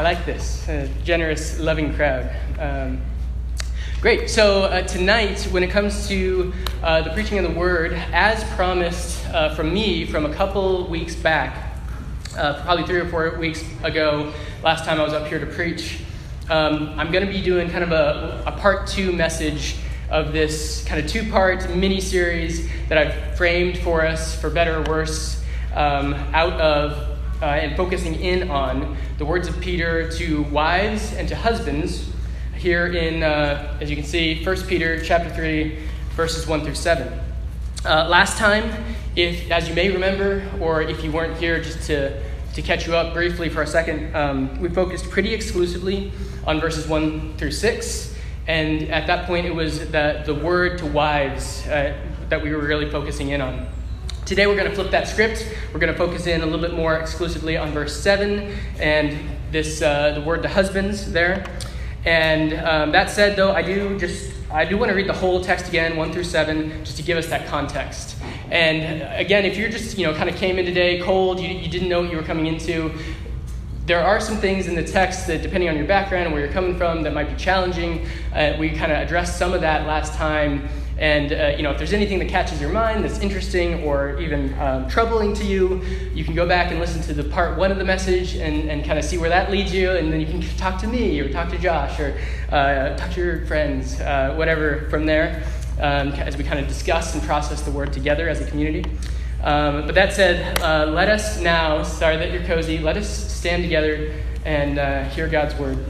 like this. A generous, loving crowd. Great. So tonight, when it comes to the preaching of the Word, as promised from me from a couple weeks back, probably 3 or 4 weeks ago, last time I was up here to preach, I'm going to be doing kind of a part 2 message of this kind of 2-part mini-series that I've framed for us, for better or worse, out of and focusing in on the words of Peter to wives and to husbands here in, as you can see, 1 Peter chapter 3, verses 1 through 7. Last time, as you may remember, or if you weren't here, just to catch you up briefly for a second, we focused pretty exclusively on verses 1 through 6. And at that point, it was the word to wives that we were really focusing in on. Today, we're going to flip that script. We're going to focus in a little bit more exclusively on verse 7 and this the word to husbands there. And that said, though, I do want to read the whole text again, 1 through 7, just to give us that context. And again, if you're just kind of came in today cold, you didn't know what you were coming into, there are some things in the text that, depending on your background and where you're coming from, that might be challenging. We kind of addressed some of that last time. And, if there's anything that catches your mind that's interesting or even troubling to you, you can go back and listen to the part 1 of the message and kind of see where that leads you. And then you can talk to me or talk to Josh or talk to your friends, whatever from there, as we kind of discuss and process the word together as a community. But that said, let us now, sorry that you're cozy, let us stand together and hear God's word.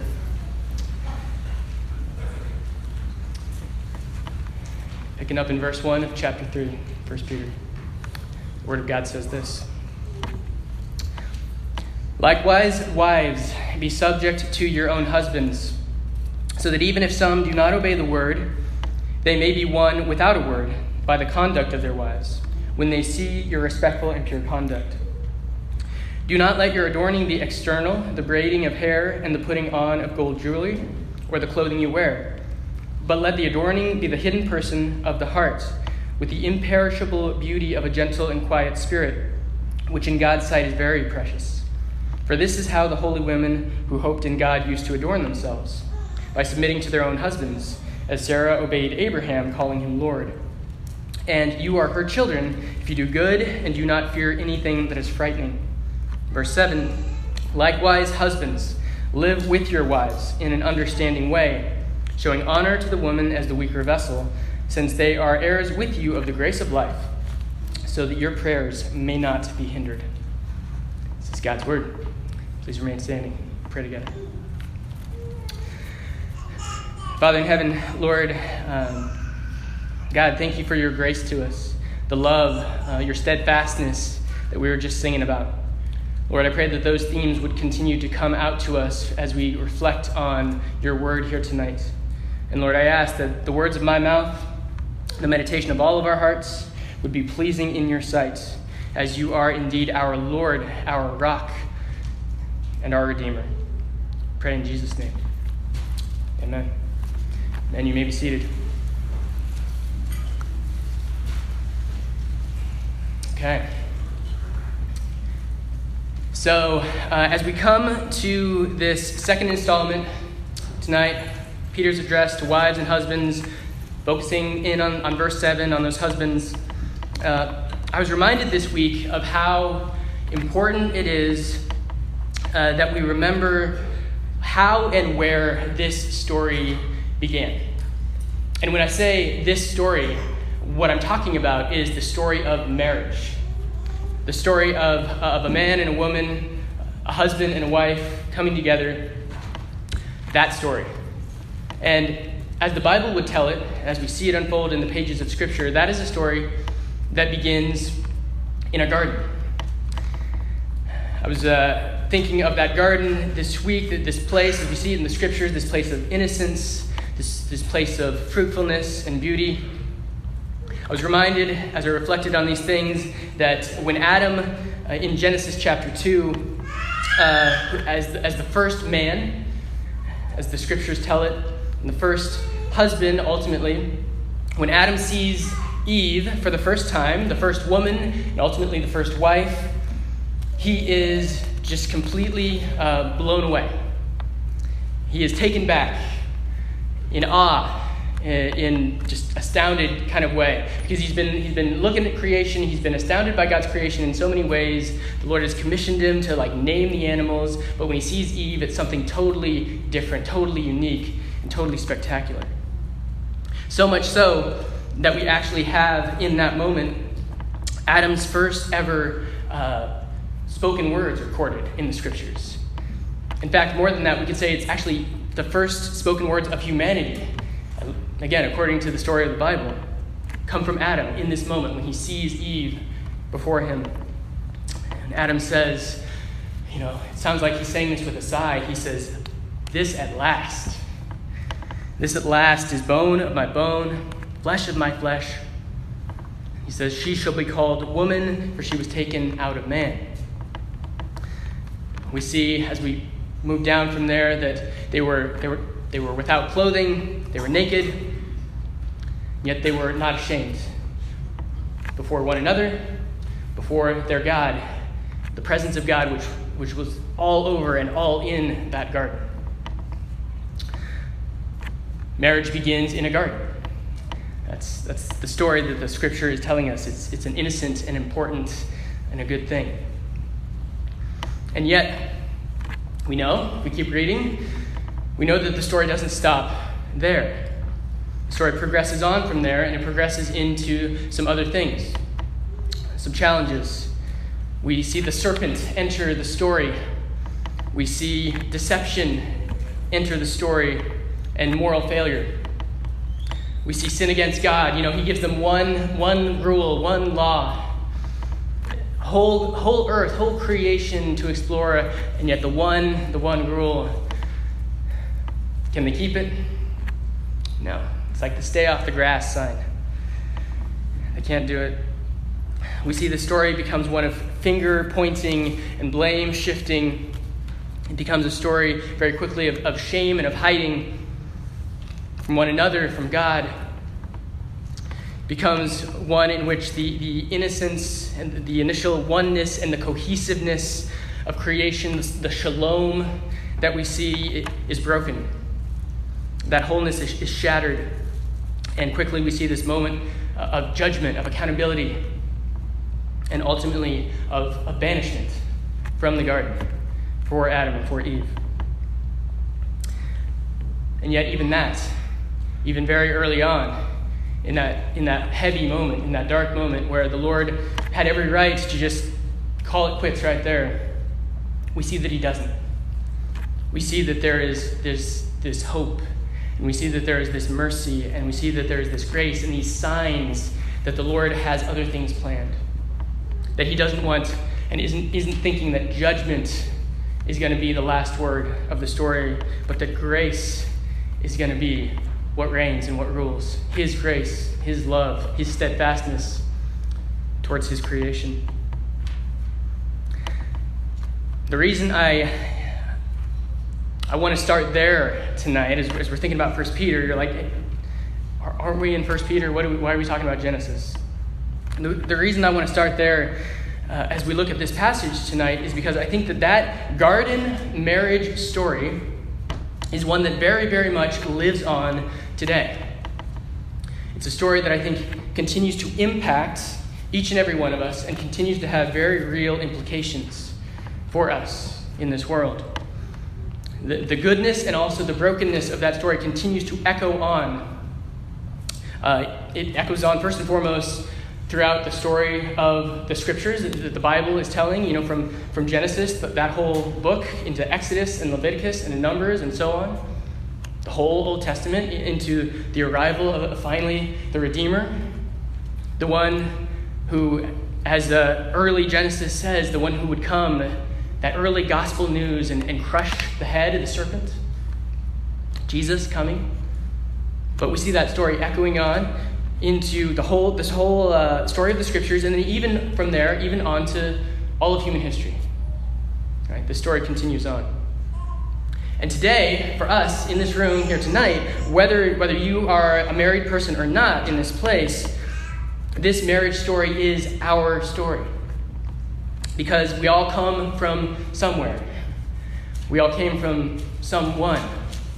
Picking up in verse 1 of chapter 3, 1 Peter. The word of God says this. Likewise, wives, be subject to your own husbands, so that even if some do not obey the word, they may be won without a word by the conduct of their wives, when they see your respectful and pure conduct. Do not let your adorning be external, the braiding of hair and the putting on of gold jewelry, or the clothing you wear. But let the adorning be the hidden person of the heart, with the imperishable beauty of a gentle and quiet spirit, which in God's sight is very precious. For this is how the holy women who hoped in God used to adorn themselves, by submitting to their own husbands, as Sarah obeyed Abraham, calling him Lord. And you are her children if you do good and do not fear anything that is frightening. Verse 7, likewise, husbands, live with your wives in an understanding way, showing honor to the woman as the weaker vessel, since they are heirs with you of the grace of life, so that your prayers may not be hindered. This is God's word. Please remain standing. Pray together. Father in heaven, Lord, God, thank you for your grace to us, the love, your steadfastness that we were just singing about. Lord, I pray that those themes would continue to come out to us as we reflect on your word here tonight. And Lord, I ask that the words of my mouth, the meditation of all of our hearts, would be pleasing in your sight, as you are indeed our Lord, our rock, and our Redeemer. Pray in Jesus' name. Amen. And you may be seated. Okay. So, as we come to this second installment tonight, Peter's address to wives and husbands, focusing in on verse 7, on those husbands, I was reminded this week of how important it is that we remember how and where this story began. And when I say this story, what I'm talking about is the story of marriage. The story of a man and a woman, a husband and a wife coming together. That story. And as the Bible would tell it, as we see it unfold in the pages of Scripture, that is a story that begins in a garden. I was thinking of that garden this week, this place, as we see it in the Scriptures, this place of innocence, this place of fruitfulness and beauty. I was reminded, as I reflected on these things, that when Adam, in Genesis chapter 2, as the first man, as the Scriptures tell it, and the first husband, ultimately, when Adam sees Eve for the first time, the first woman, and ultimately the first wife, he is just completely blown away. He is taken back in awe, in just astounded kind of way, because he's been looking at creation. He's been astounded by God's creation in so many ways. The Lord has commissioned him to name the animals, but when he sees Eve, it's something totally different, totally unique, and totally spectacular. So much so that we actually have in that moment Adam's first ever spoken words recorded in the scriptures. In fact, more than that, we could say it's actually the first spoken words of humanity. Again, according to the story of the Bible, come from Adam in this moment when he sees Eve before him. And Adam says, it sounds like he's saying this with a sigh. He says, this at last is bone of my bone, flesh of my flesh. He says, she shall be called woman, for she was taken out of man. We see as we move down from there that they were without clothing, they were naked, yet they were not ashamed before one another, before their God, the presence of God which was all over and all in that garden. Marriage begins in a garden. That's the story that the scripture is telling us. It's an innocent and important and a good thing. And yet, we know, if we keep reading, we know that the story doesn't stop there. The story progresses on from there, and it progresses into some other things, some challenges. We see the serpent enter the story. We see deception enter the story, and moral failure. We see sin against God. He gives them one rule, one law. Whole earth, whole creation to explore, and yet the one rule. Can they keep it? No. It's like the stay off the grass sign. They can't do it. We see the story becomes one of finger pointing and blame shifting. It becomes a story very quickly of shame and of hiding from one another, from God. It becomes one in which the innocence and the initial oneness and the cohesiveness of creation, the shalom that we see, is broken. That wholeness is shattered. And quickly we see this moment of judgment, of accountability, and ultimately of banishment from the garden for Adam and for Eve. And yet even very early on, in that heavy moment, in that dark moment where the Lord had every right to just call it quits right there, we see that he doesn't. We see that there is this hope, and we see that there is this mercy, and we see that there is this grace and these signs that the Lord has other things planned. That he doesn't want and isn't thinking that judgment is going to be the last word of the story, but that grace is going to be what reigns and what rules. His grace, his love, his steadfastness towards his creation. The reason I want to start there tonight as we're thinking about 1 Peter, you're like, aren't we in 1 Peter? Why are we talking about Genesis? The reason I want to start there as we look at this passage tonight is because I think that garden marriage story is one that very, very much lives on today. It's a story that I think continues to impact each and every one of us and continues to have very real implications for us in this world. The goodness and also the brokenness of that story continues to echo on. It echoes on first and foremost throughout the story of the scriptures that the Bible is telling, from Genesis, that whole book, into Exodus and Leviticus and Numbers and so on. The whole Old Testament into the arrival of finally the Redeemer. The one who, as the early Genesis says, the one who would come, that early gospel news and crush the head of the serpent. Jesus coming. But we see that story echoing on into this whole story of the scriptures, and then even from there, even on to all of human history. Right? The story continues on. And today, for us in this room here tonight, whether you are a married person or not in this place, this marriage story is our story. Because we all come from somewhere. We all came from someone.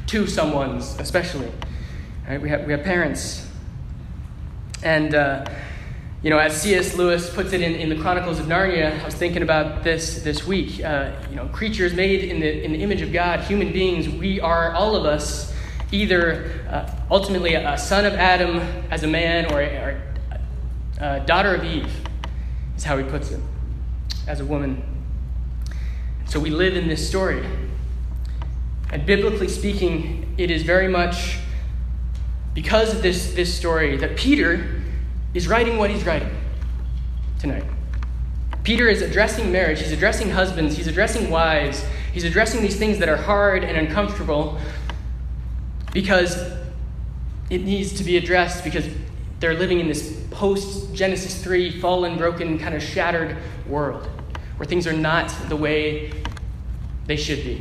to someone's especially. Right? We have parents. And, as C.S. Lewis puts it in the Chronicles of Narnia, I was thinking about this week. Creatures made in the image of God, human beings, we are, all of us, either ultimately a son of Adam as a man or a daughter of Eve, is how he puts it, as a woman. So we live in this story. And biblically speaking, it is very much because of this story that Peter is writing what he's writing tonight. Peter is addressing marriage. He's addressing husbands. He's addressing wives. He's addressing these things that are hard and uncomfortable because it needs to be addressed, because they're living in this post-Genesis 3 fallen, broken, kind of shattered world where things are not the way they should be.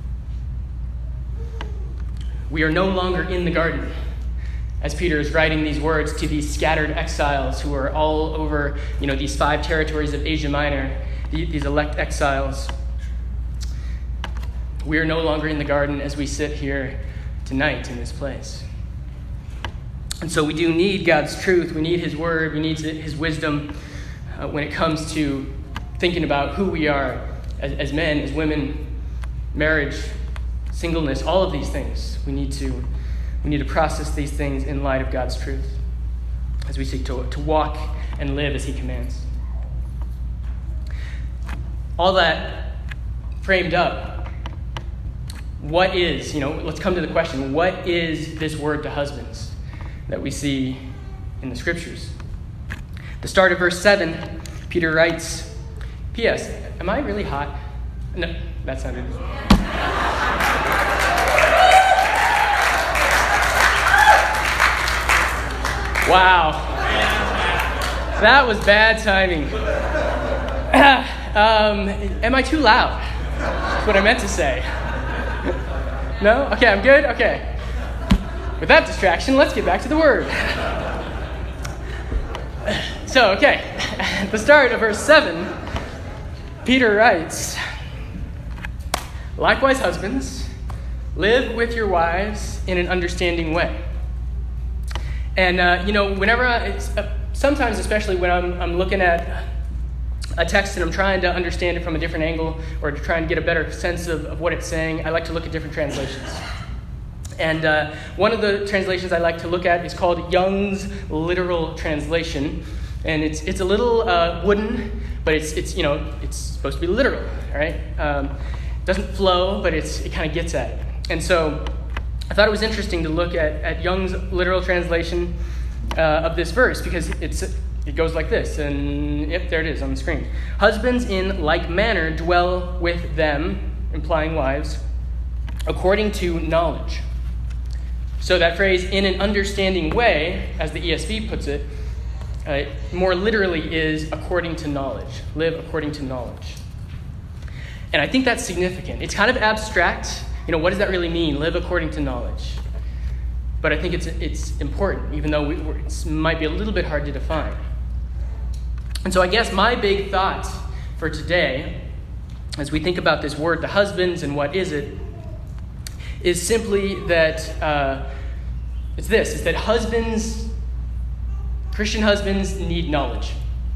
We are no longer in the garden, as Peter is writing these words to these scattered exiles who are all over, these 5 territories of Asia Minor, these elect exiles. We are no longer in the garden as we sit here tonight in this place. And so we do need God's truth. We need his word. We need his wisdom when it comes to thinking about who we are as men, as women, marriage, singleness, all of these things. We need to process these things in light of God's truth as we seek to walk and live as he commands. All that framed up, what is, let's come to the question, what is this word to husbands that we see in the scriptures? The start of verse 7, Peter writes, P.S. Am I really hot? No, that sounded... Wow. That was bad timing. Am I too loud? That's what I meant to say. No? Okay, I'm good? Okay. With that distraction, let's get back to the word. So, at the start of verse 7, Peter writes, "Likewise, husbands, live with your wives in an understanding way." And, whenever sometimes, especially when I'm looking at a text and I'm trying to understand it from a different angle or to try and get a better sense of what it's saying, I like to look at different translations. And one of the translations I like to look at is called Young's Literal Translation. And it's a little wooden, but it's supposed to be literal, all right? It doesn't flow, but it kind of gets at it. And so I thought it was interesting to look at Young's literal translation of this verse, because it goes like this, and yep, there it is on the screen. "Husbands in like manner dwell with them," implying wives, "according to knowledge." So that phrase, "in an understanding way," as the ESV puts it, more literally is according to knowledge. Live according to knowledge. And I think that's significant. It's kind of abstract. What does that really mean? Live according to knowledge. But I think it's important, even though it might be a little bit hard to define. And so I guess my big thought for today, as we think about this word to husbands and what is it, is simply that it's that Christian husbands need knowledge.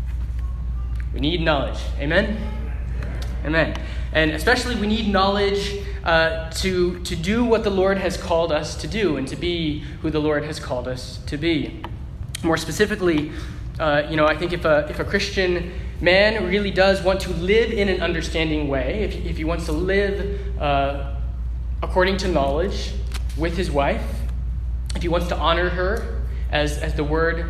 We need knowledge. Amen? Amen. And especially we need knowledge to do what the Lord has called us to do and to be who the Lord has called us to be. More specifically, I think if a Christian man really does want to live in an understanding way, if he wants to live according to knowledge with his wife, if he wants to honor her as the word,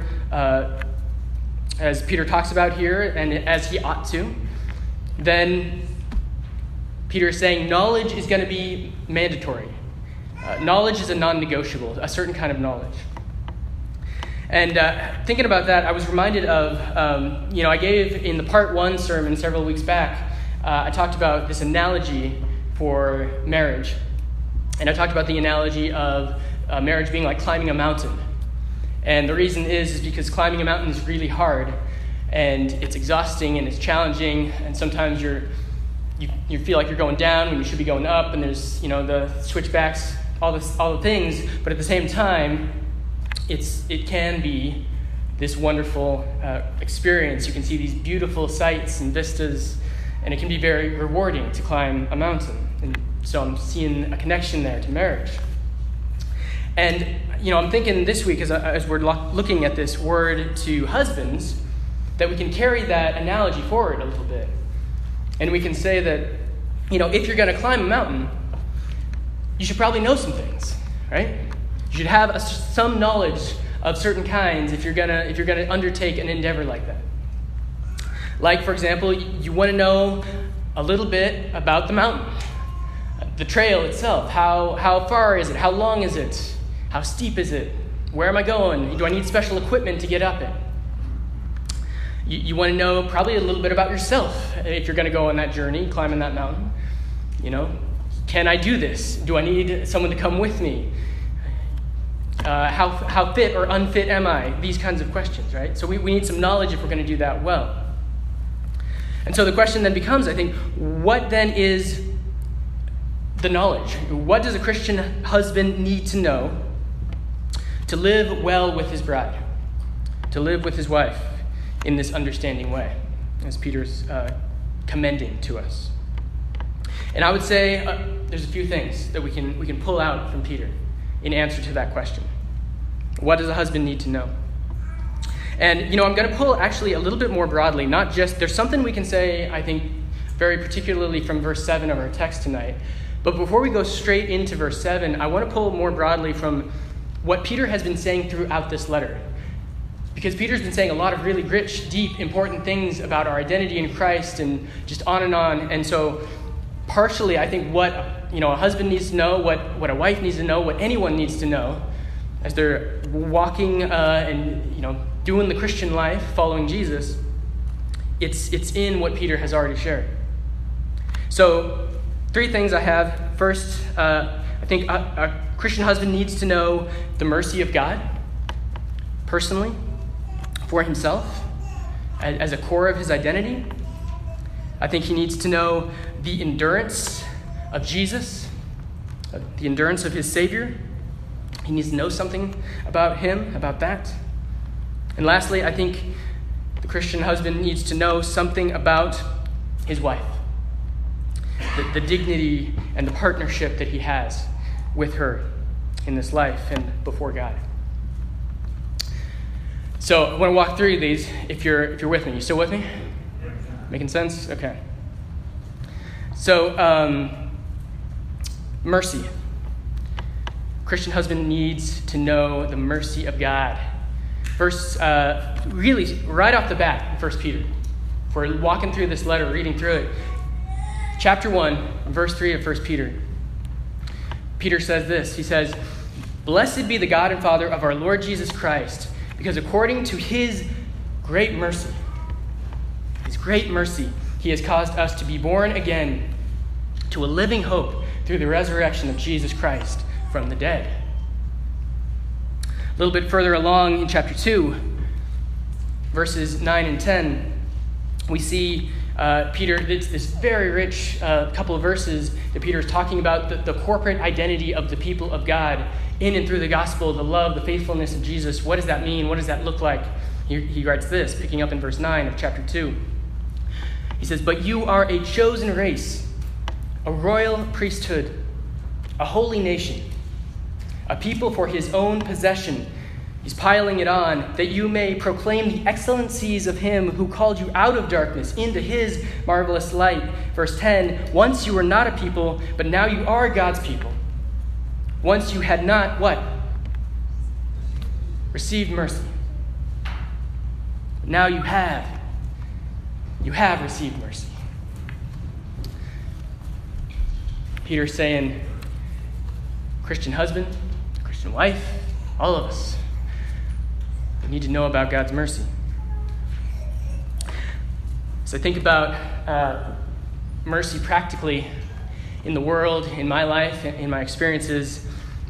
as Peter talks about here, and as he ought to, then Peter is saying knowledge is going to be mandatory. Knowledge is a non-negotiable, a certain kind of knowledge. And thinking about that, I was reminded of, I gave in the part 1 sermon several weeks back, I talked about this analogy for marriage. And I talked about the analogy of marriage being like climbing a mountain. And the reason is because climbing a mountain is really hard, and it's exhausting, and it's challenging, and sometimes you feel like you're going down when you should be going up, and there's, the switchbacks all the things, but at the same time, it can be this wonderful experience. You can see these beautiful sights and vistas, and it can be very rewarding to climb a mountain. And so I'm seeing a connection there to marriage. And, I'm thinking this week as we're looking at this word to husbands, that we can carry that analogy forward a little bit. And we can say that, if you're going to climb a mountain, you should probably know some things, right? You should have some knowledge of certain kinds if you're gonna undertake an endeavor like that. Like, for example, you want to know a little bit about the mountain, the trail itself. How far is it? How long is it? How steep is it? Where am I going? Do I need special equipment to get up it? You want to know probably a little bit about yourself if you're going to go on that journey, climbing that mountain. Can I do this? Do I need someone to come with me? How fit or unfit am I? These kinds of questions, right? So we need some knowledge if we're going to do that well. And so the question then becomes, I think, what then is the knowledge? What does a Christian husband need to know to live well with his bride, to live with his wife in this understanding way, as Peter's commending to us? And I would say there's a few things that we can pull out from Peter in answer to that question. What does a husband need to know? And, I'm going to pull actually a little bit more broadly, not just, there's something we can say, I think, very particularly from verse 7 of our text tonight. But before we go straight into verse 7, I want to pull more broadly from what Peter has been saying throughout this letter. Because Peter's been saying a lot of really rich, deep, important things about our identity in Christ and just on and on. And so partially, I think what a husband needs to know, what a wife needs to know, what anyone needs to know as they're walking and doing the Christian life, following Jesus, it's in what Peter has already shared. So 3 things I have. First, I think a Christian husband needs to know the mercy of God personally, for himself, as a core of his identity. I think he needs to know the endurance of Jesus, the endurance of his Savior. He needs to know something about him, about that. And lastly, I think the Christian husband needs to know something about his wife, the dignity and the partnership that he has with her in this life and before God. So I want to walk through these if you're with me. You still with me? Making sense? Okay. So, mercy. Christian husband needs to know the mercy of God. First, really, right off the bat, in 1 Peter, if we're walking through this letter, reading through it, chapter 1, verse 3 of 1 Peter, Peter says this. He says, "Blessed be the God and Father of our Lord Jesus Christ, because according to his great mercy, he has caused us to be born again to a living hope through the resurrection of Jesus Christ from the dead." A little bit further along in chapter 2, verses 9 and 10, we see Peter, it's this very rich couple of verses that Peter is talking about the corporate identity of the people of God in and through the gospel, the love, the faithfulness of Jesus. What does that mean? What does that look like? He writes this, picking up in verse 9 of chapter 2. He says, "But you are a chosen race, a royal priesthood, a holy nation, a people for his own possession." He's piling it on, "that you may proclaim the excellencies of him who called you out of darkness into his marvelous light." Verse 10, "Once you were not a people, but now you are God's people. Once you had not," what? "Received mercy. But now you have. You have received mercy." Peter's saying, Christian husband, Christian wife, all of us, we need to know about God's mercy. So I think about mercy practically in the world, in my life, in my experiences.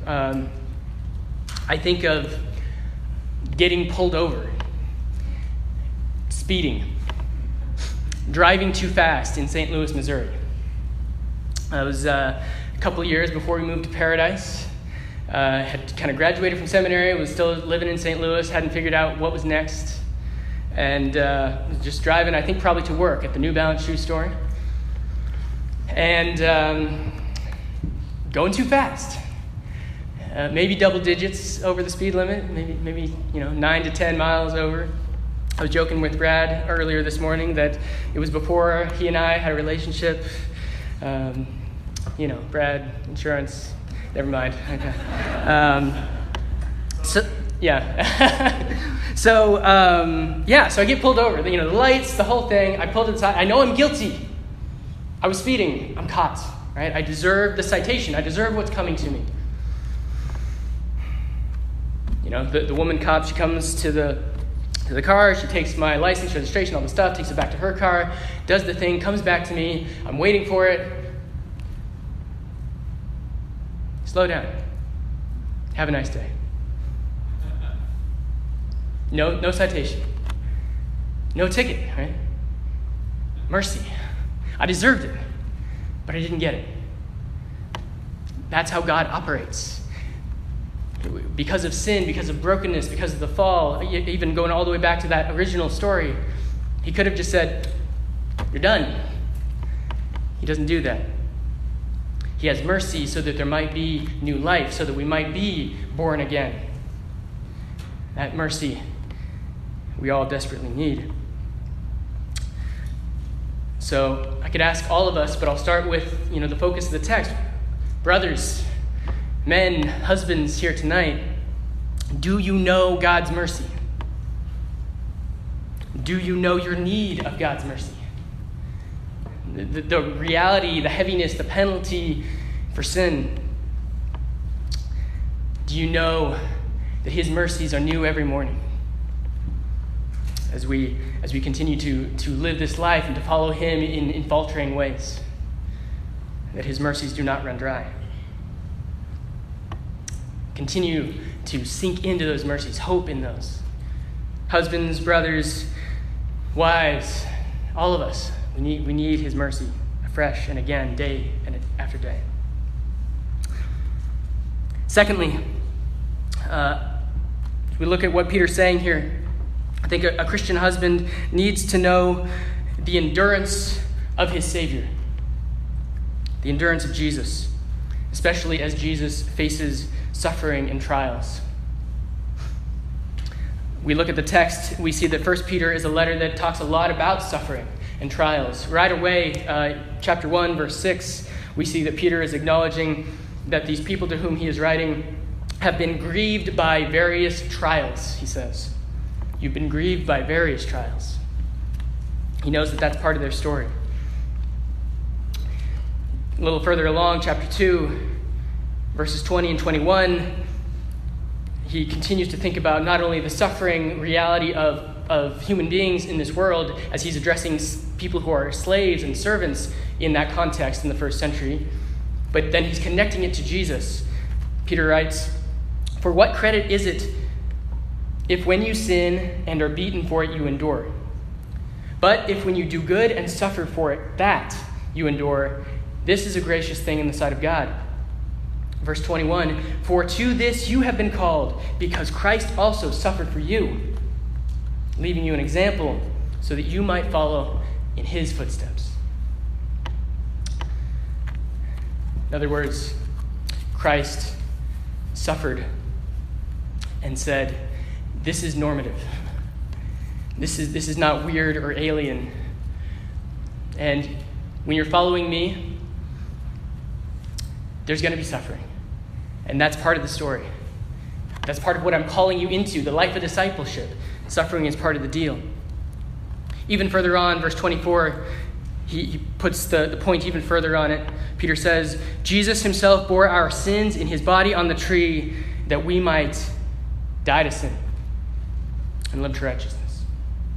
I think of getting pulled over, speeding, driving too fast in St. Louis, Missouri. It was a couple of years before we moved to Paradise. Had kind of graduated from seminary, was still living in St. Louis, hadn't figured out what was next, and was just driving, I think probably to work at the New Balance shoe store, and going too fast. Maybe double digits over the speed limit, maybe 9 to 10 miles over. I was joking with Brad earlier this morning that it was before he and I had a relationship. Brad, insurance, never mind. Okay. So I get pulled over. The lights, the whole thing. I pulled to the side. I know I'm guilty. I was speeding. I'm caught. Right? I deserve the citation. I deserve what's coming to me. The woman cop, she comes to the car, she takes my license, registration, all the stuff, takes it back to her car, does the thing, comes back to me. I'm waiting for it. Slow down. Have a nice day. No citation. No ticket, right? Mercy. I deserved it, but I didn't get it. That's how God operates. Because of sin, because of brokenness, because of the fall, even going all the way back to that original story, he could have just said, "You're done." He doesn't do that. He has mercy so that there might be new life, so that we might be born again. That mercy we all desperately need. So I could ask all of us, but I'll start with the focus of the text. Brothers, men, husbands here tonight, do you know God's mercy? Do you know your need of God's mercy? The reality, the heaviness, the penalty for sin. Do you know that his mercies are new every morning? As we continue to live this life and to follow him in faltering ways, that his mercies do not run dry. Continue to sink into those mercies, hope in those. Husbands, brothers, wives, all of us, we need his mercy afresh and again, day and after day. Secondly, we look at what Peter's saying here. I think a Christian husband needs to know the endurance of his Savior, the endurance of Jesus, especially as Jesus faces suffering and trials. We look at the text, we see that 1 Peter is a letter that talks a lot about suffering and trials. Right away, chapter 1, verse 6, we see that Peter is acknowledging that these people to whom he is writing have been grieved by various trials, he says. You've been grieved by various trials. He knows that that's part of their story. A little further along, chapter 2, verses 20 and 21, he continues to think about not only the suffering reality of human beings in this world, as he's addressing people who are slaves and servants in that context in the first century, but then he's connecting it to Jesus. Peter writes, "For what credit is it if when you sin and are beaten for it you endure? But if when you do good and suffer for it, that you endure, this is a gracious thing in the sight of God." Verse 21, "For to this you have been called, because Christ also suffered for you, leaving you an example so that you might follow in his footsteps." In other words, Christ suffered and said, this is normative. This is not weird or alien. And when you're following me, there's going to be suffering. And that's part of the story. That's part of what I'm calling you into, the life of discipleship. Suffering is part of the deal. Even further on, verse 24, he puts the point even further on it. Peter says, "Jesus himself bore our sins in his body on the tree, that we might die to sin and live to righteousness."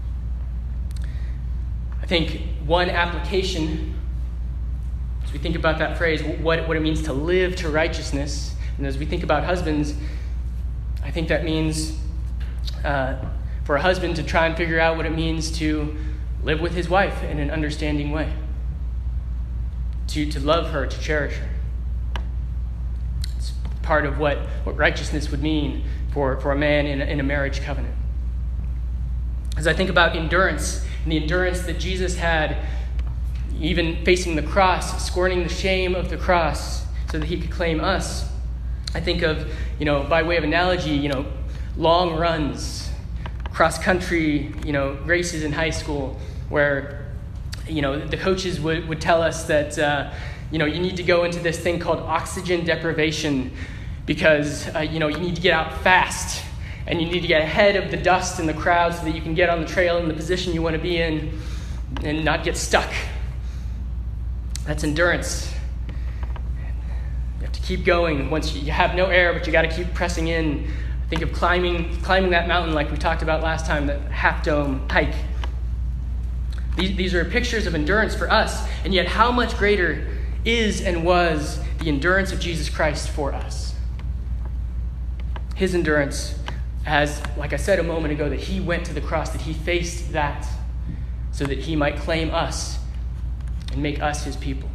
I think one application, as we think about that phrase, what it means to live to righteousness, and as we think about husbands, I think that means for a husband to try and figure out what it means to live with his wife in an understanding way, to love her, to cherish her. It's part of what righteousness would mean for a man in a marriage covenant. As I think about endurance and the endurance that Jesus had, even facing the cross, scorning the shame of the cross so that he could claim us, I think of, by way of analogy, long runs, cross-country, races in high school where, the coaches would tell us that, you need to go into this thing called oxygen deprivation because, you need to get out fast and you need to get ahead of the dust and the crowd so that you can get on the trail in the position you want to be in and not get stuck. That's endurance. You have to keep going once you have no air, but you got to keep pressing in. Think of climbing that mountain like we talked about last time, that Half Dome hike. These are pictures of endurance for us, and yet how much greater is and was the endurance of Jesus Christ for us. His endurance, as, like I said a moment ago, that he went to the cross, that he faced that so that he might claim us and make us his people.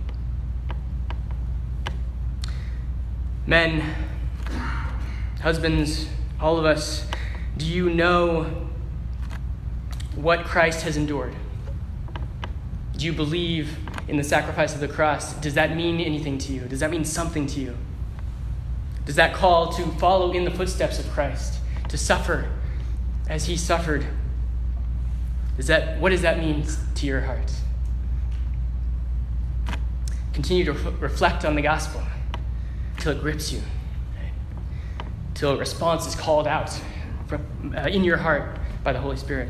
Men, husbands, all of us, do you know what Christ has endured? Do you believe in the sacrifice of the cross? Does that mean anything to you? Does that mean something to you? Does that call to follow in the footsteps of Christ, to suffer as he suffered? What does that mean to your heart? Continue to reflect on the gospel until it grips you, till a response is called out in your heart by the Holy Spirit.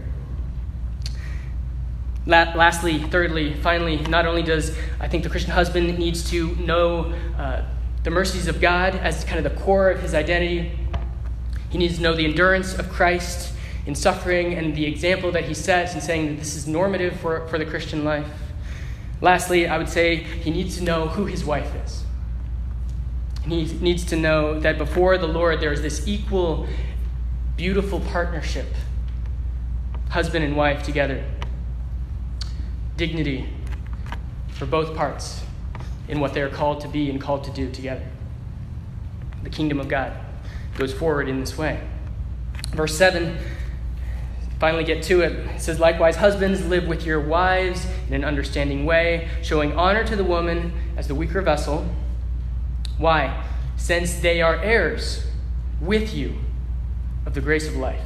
Lastly, thirdly, finally, not only does I think the Christian husband needs to know the mercies of God as kind of the core of his identity, he needs to know the endurance of Christ in suffering and the example that he sets in saying that this is normative for the Christian life. Lastly, I would say he needs to know who his wife is. He needs to know that before the Lord there is this equal, beautiful partnership, husband and wife together. Dignity for both parts in what they are called to be and called to do together. The kingdom of God goes forward in this way. Verse 7, finally get to it. It says, likewise, husbands, live with your wives in an understanding way, showing honor to the woman as the weaker vessel. Why? Since they are heirs with you of the grace of life.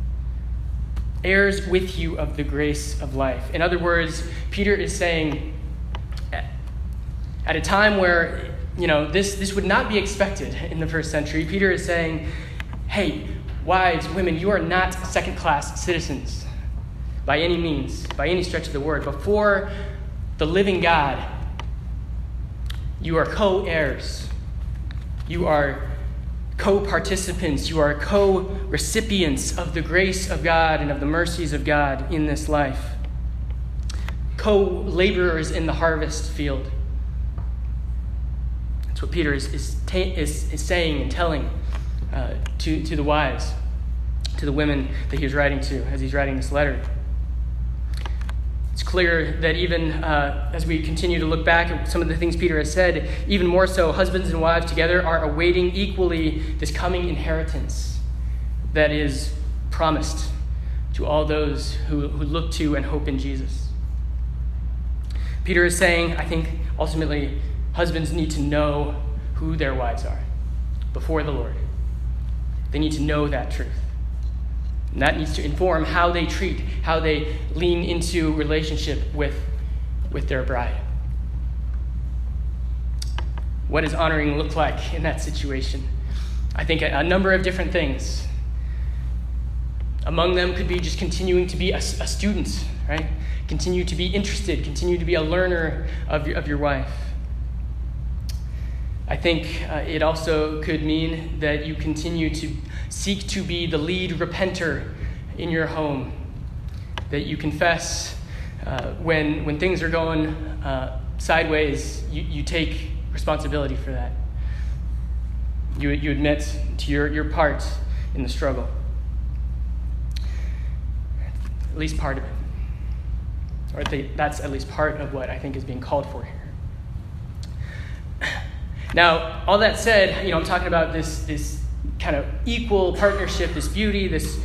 Heirs with you of the grace of life. In other words, Peter is saying, at a time where, this would not be expected in the first century, Peter is saying, hey, wives, women, you are not second-class citizens by any means, by any stretch of the word. Before the living God, you are co-heirs. You are co-participants. You are co-recipients of the grace of God and of the mercies of God in this life. Co-laborers in the harvest field. That's what Peter is saying and telling to the wives, to the women that he was writing to as he's writing this letter. It's clear that even as we continue to look back at some of the things Peter has said, even more so, husbands and wives together are awaiting equally this coming inheritance that is promised to all those who look to and hope in Jesus. Peter is saying, I think, ultimately, husbands need to know who their wives are before the Lord. They need to know that truth. And that needs to inform how they treat, how they lean into relationship with their bride. What does honoring look like in that situation? I think a number of different things. Among them could be just continuing to be a student, right? Continue to be interested, continue to be a learner of your wife. I think it also could mean that you continue to seek to be the lead repenter in your home, that you confess when things are going sideways, you take responsibility for that. You admit to your part in the struggle. At least part of it. Or that's at least part of what I think is being called for here. Now, all that said, I'm talking about this kind of equal partnership, this beauty, this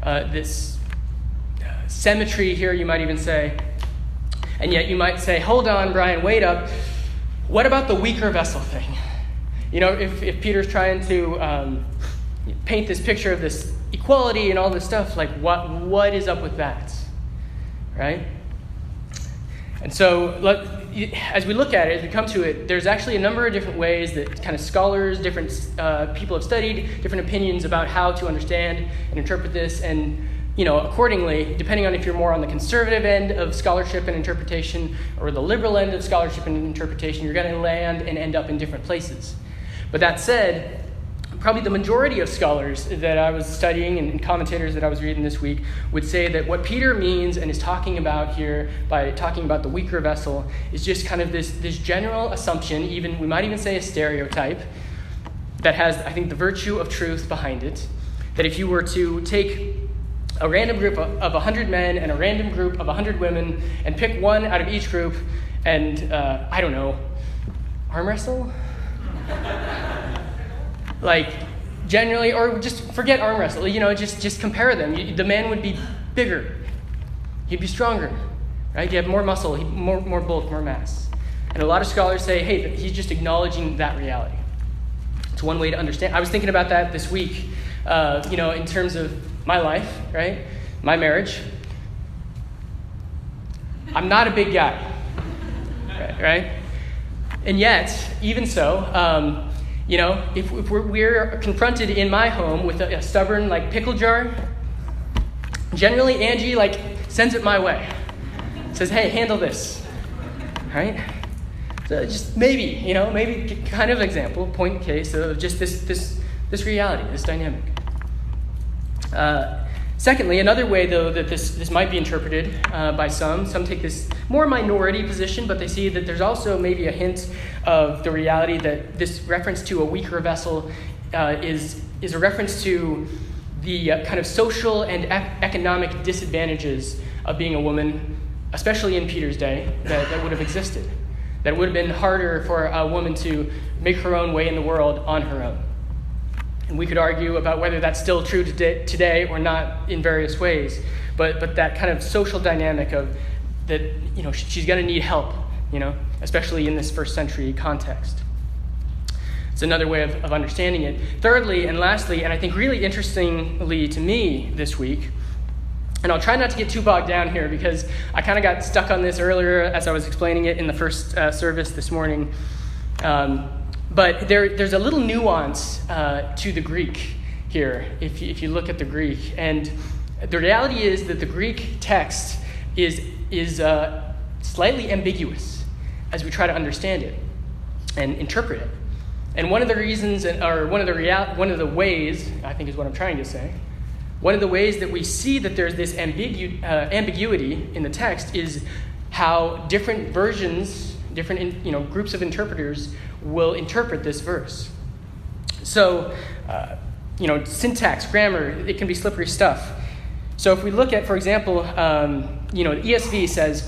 symmetry here, you might even say. And yet you might say, hold on, Brian, wait up. What about the weaker vessel thing? If Peter's trying to paint this picture of this equality and all this stuff, like what is up with that, right? And so as we look at it, as we come to it, there's actually a number of different ways that kind of scholars, different people have studied, different opinions about how to understand and interpret this. And, accordingly, depending on if you're more on the conservative end of scholarship and interpretation or the liberal end of scholarship and interpretation, you're going to land and end up in different places. But that said, probably the majority of scholars that I was studying and commentators that I was reading this week would say that what Peter means and is talking about here by talking about the weaker vessel is just kind of this general assumption, we might even say a stereotype, that has, I think, the virtue of truth behind it, that if you were to take a random group of 100 men and a random group of 100 women and pick one out of each group and, arm wrestle? Generally, or just forget arm wrestle, just compare them. The man would be bigger. He'd be stronger, right? You have more muscle, more bulk, more mass. And a lot of scholars say, hey, he's just acknowledging that reality. It's one way to understand. I was thinking about that this week, in terms of my life, right? My marriage. I'm not a big guy, right? And yet, even so, if we're confronted in my home with a stubborn, pickle jar, generally Angie, sends it my way. Says, hey, handle this, right? So just maybe kind of example, point case of just this reality, this dynamic. Secondly, another way, though, that this might be interpreted by some take this more minority position, but they see that there's also maybe a hint of the reality that this reference to a weaker vessel is a reference to the kind of social and economic disadvantages of being a woman, especially in Peter's day, that would have existed. That it would have been harder for a woman to make her own way in the world on her own. And we could argue about whether that's still true today or not in various ways. But that kind of social dynamic of that, she's going to need help, especially in this first century context. It's another way of understanding it. Thirdly and lastly, and I think really interestingly to me this week, and I'll try not to get too bogged down here because I kind of got stuck on this earlier as I was explaining it in the first service this morning. But there's a little nuance to the Greek here, if you look at the Greek. And the reality is that the Greek text is slightly ambiguous as we try to understand it and interpret it. And one of the reasons, or one of the ways, I think is what I'm trying to say, one of the ways that we see that there's this ambiguity in the text is how different versions, different groups of interpreters will interpret this verse. So, syntax, grammar, it can be slippery stuff. So if we look at, for example, the ESV says,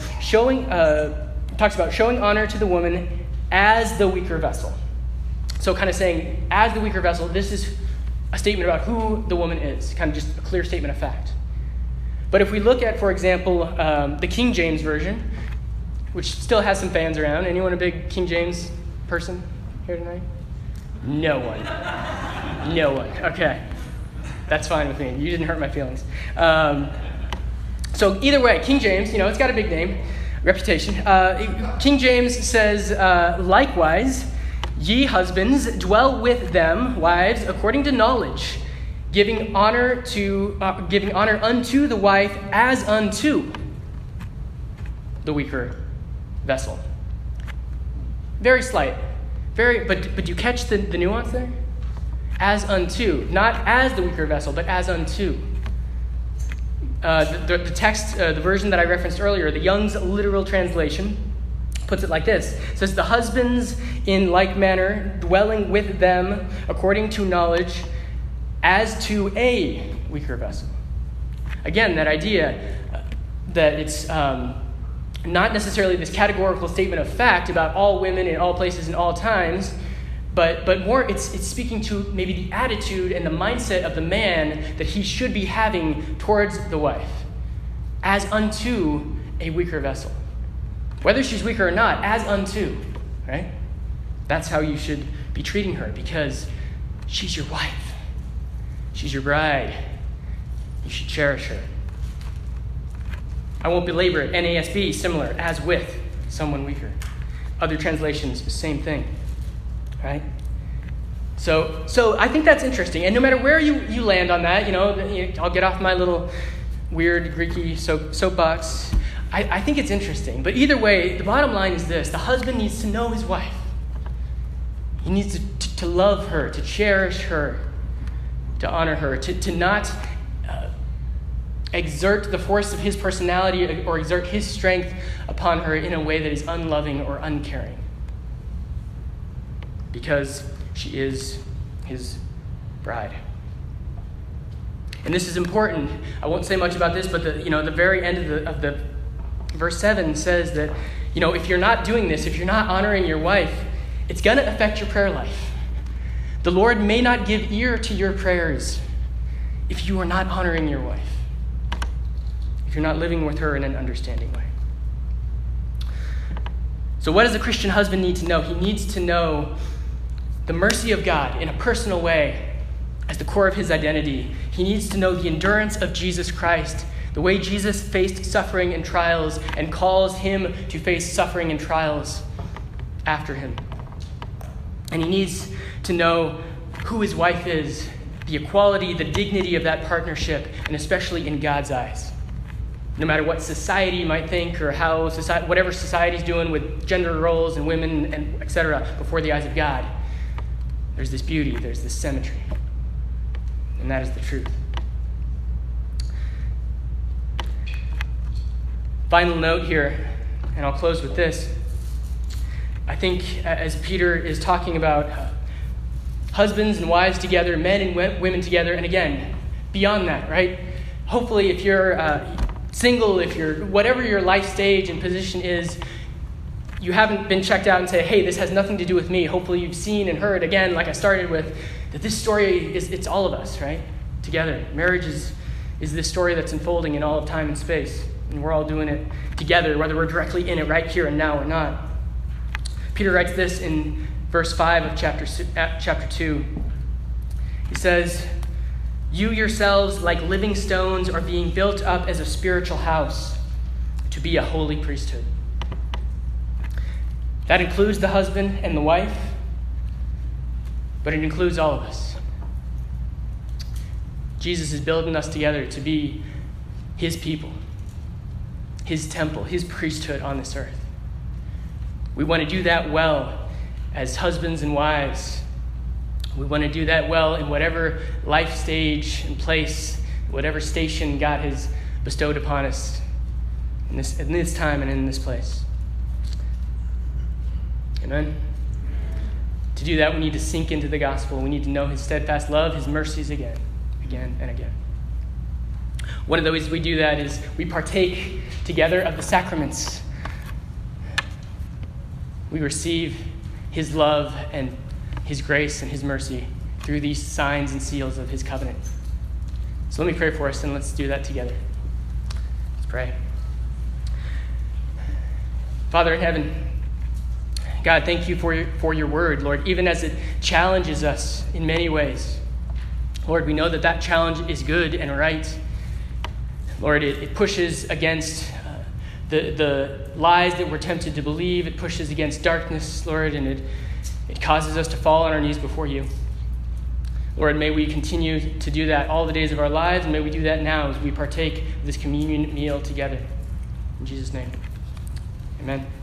talks about showing honor to the woman as the weaker vessel. So kind of saying, as the weaker vessel, this is a statement about who the woman is, kind of just a clear statement of fact. But if we look at, for example, the King James Version, which still has some fans around. Anyone a big King James person here tonight? No one. No one. Okay. That's fine with me. You didn't hurt my feelings. So either way, King James, it's got a big name, reputation. King James says, likewise, ye husbands, dwell with them, wives, according to knowledge, giving honor unto the wife as unto the weaker vessel. Very slight. But you catch the nuance there? As unto. Not as the weaker vessel, but as unto. The text, the version that I referenced earlier, the Young's literal translation, puts it like this. It says, the husbands in like manner, dwelling with them according to knowledge, as to a weaker vessel. Again, that idea that it's not necessarily this categorical statement of fact about all women in all places and all times, But more, it's speaking to maybe the attitude and the mindset of the man that he should be having towards the wife, as unto a weaker vessel. Whether she's weaker or not, as unto, right? That's how you should be treating her, because she's your wife. She's your bride. You should cherish her. I won't belabor it. NASB, similar, as with someone weaker. Other translations, same thing. Right? So I think that's interesting. And no matter where you land on that, I'll get off my little weird Greeky soapbox. I think it's interesting. But either way, the bottom line is this. The husband needs to know his wife. He needs to love her, to cherish her, to honor her, to not exert the force of his personality or exert his strength upon her in a way that is unloving or uncaring. Because she is his bride. And this is important. I won't say much about this, but the very end of the verse 7 says that, if you're not doing this, if you're not honoring your wife, it's going to affect your prayer life. The Lord may not give ear to your prayers if you are not honoring your wife, if you're not living with her in an understanding way. So what does a Christian husband need to know? He needs to know the mercy of God in a personal way as the core of his identity. He needs to know the endurance of Jesus Christ, the way Jesus faced suffering and trials and calls him to face suffering and trials after him. And he needs to know who his wife is, the equality, the dignity of that partnership, and especially in God's eyes. No matter what society might think or how whatever society's doing with gender roles and women and etc. before the eyes of God, there's this beauty, there's this symmetry. And that is the truth. Final note here, and I'll close with this. I think as Peter is talking about husbands and wives together, men and women together, and again, beyond that, right? Hopefully if you're single, if you're whatever your life stage and position is, you haven't been checked out and say, hey, this has nothing to do with me. Hopefully you've seen and heard, again, like I started with, that this story it's all of us, right? Together. Marriage is this story that's unfolding in all of time and space. And we're all doing it together, whether we're directly in it right here and now or not. Peter writes this in verse 5 of chapter 2. He says, you yourselves, like living stones, are being built up as a spiritual house to be a holy priesthood. That includes the husband and the wife, but it includes all of us. Jesus is building us together to be his people, his temple, his priesthood on this earth. We want to do that well as husbands and wives. We want to do that well in whatever life stage and place, whatever station God has bestowed upon us in this time and in this place. Amen? To do that, we need to sink into the gospel. We need to know his steadfast love, his mercies again and again. One of the ways we do that is we partake together of the sacraments. We receive his love and his grace and his mercy through these signs and seals of his covenant. So let me pray for us, and let's do that together. Let's pray. Father in heaven, God, thank you for your word, Lord, even as it challenges us in many ways. Lord, we know that challenge is good and right. Lord, it pushes against the lies that we're tempted to believe. It pushes against darkness, Lord, and it causes us to fall on our knees before you. Lord, may we continue to do that all the days of our lives, and may we do that now as we partake of this communion meal together. In Jesus' name, amen.